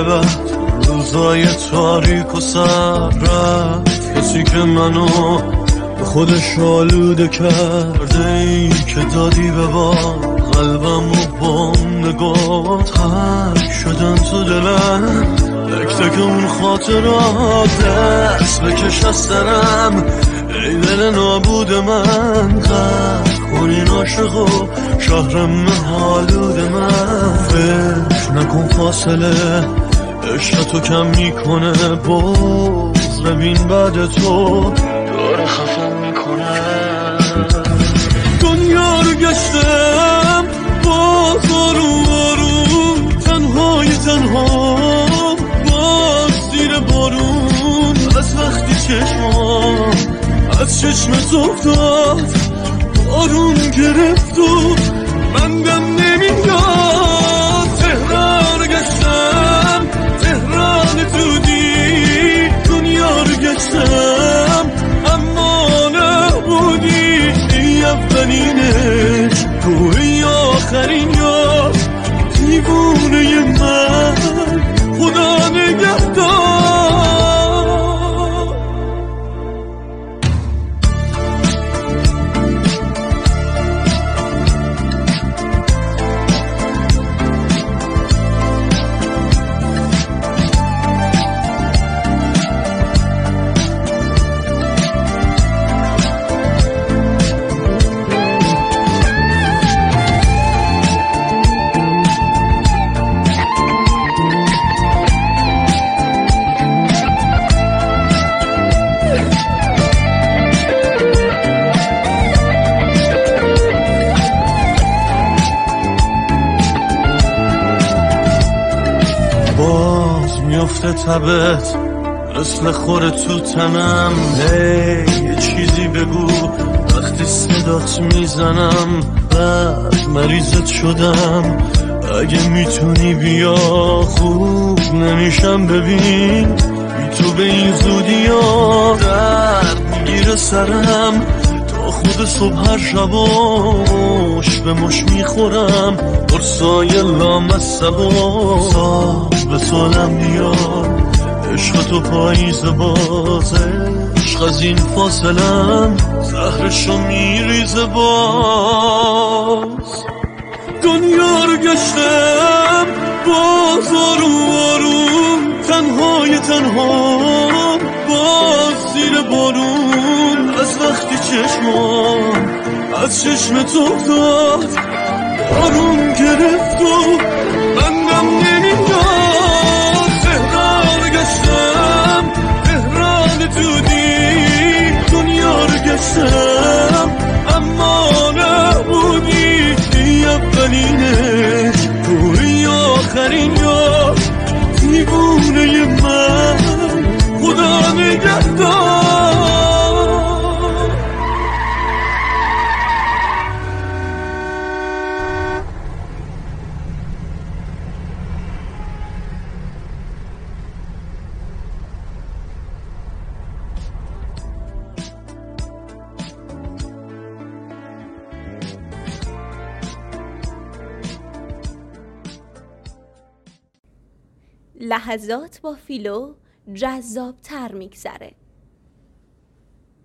بعد روزای تاریک و سر رفت کسی که منو به خودش آلوده کرده، ای که دادی به بار قلبم و با نگاه ترک شدن تو دلم، تک تک اون خاطرات دست بکش از سرم، ای دل نابود من غرق کنین عاشق و شهرم حالود من. فکر نکن فاصله عشق تو کم میکنه، بغض ببین بعد تو داره خفم میکنه. دنیا رو گشتم باز آروم آروم، تنهای تنها باز زیر بارون، از وقتی چشمام از چشم تو افتاد بارون گرفت و بندم نمیاد. تهران گشتم تهران دودی، دنیا رو گشتم اما نبودی، ای اولینش تو ای آخرین یار، دیوونه من خدا نگهدار. میفته تبت مثل خوره تو تنم، یه چیزی بگو وقتی صدات میزنم، بعد مریضت شدم اگه میتونی بیا، خوب نمیشم ببین بی تو به این زودی ها، درد میگیره سرم تا خود صبح هر شب مش به مش میخورم، برسای لامصبا سال به سالم میاد، عشق تو پاییز بازه، عشق از این فاصلم زهرشو میریزه باز. دنیا رو گشتم باز آروم آروم، تنهای تنها باز زیر بارون، از وقتی چشمام از چشم تو افتاد بارون گرفت و بندم نمیاد. تهران گشتم تهران دودی، دنیا رو گشتم اما نبودی، ای اولینش توی آخرین یار، دیوونه من خدا نگهدار. لحظات با فیلو جذاب تر میگذره.